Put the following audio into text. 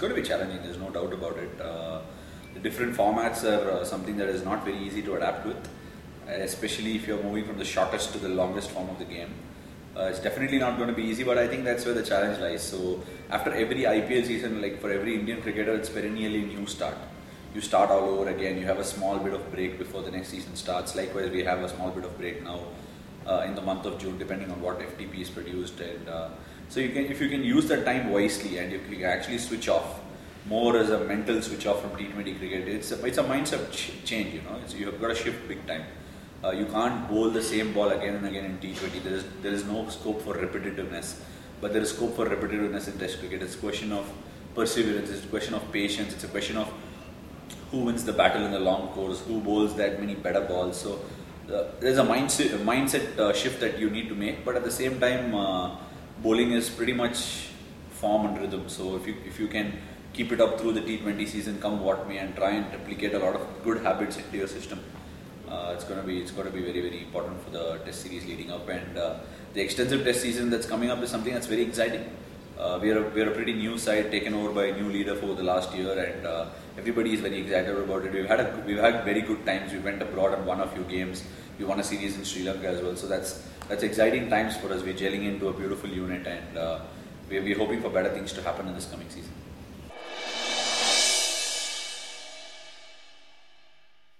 going to be challenging. There's no doubt about it. The different formats are something that is not very easy to adapt with, especially if you're moving from the shortest to the longest form of the game. It's definitely not going to be easy, but I think that's where the challenge lies. So after every IPL season, like for every Indian cricketer, it's perennially a new start. You start all over again. You have a small bit of break before the next season starts. Likewise, we have a small bit of break now in the month of June, depending on what FTP is produced. And so you can, if you can use that time wisely, and if you can actually switch off more as a mental switch off from T20 cricket, it's a mindset change. You have got to shift big time. You can't bowl the same ball again and again in T20. There is no scope for repetitiveness, but there is scope for repetitiveness in Test cricket. It's a question of perseverance. It's a question of patience. It's a question of who wins the battle in the long course, who bowls that many better balls. So there's a mindset shift that you need to make, but at the same time, bowling is pretty much form and rhythm. So if you can keep it up through the T20 season, come what may, and try and replicate a lot of good habits into your system, it's going to be very, very important for the Test series leading up, and the extensive Test season that's coming up is something that's very exciting. We are a pretty new side, taken over by a new leader for the last year, and everybody is very excited about it. We've had very good times. We went abroad and won a few games. We won a series in Sri Lanka as well. So that's exciting times for us. We're gelling into a beautiful unit, and we're hoping for better things to happen in this coming season.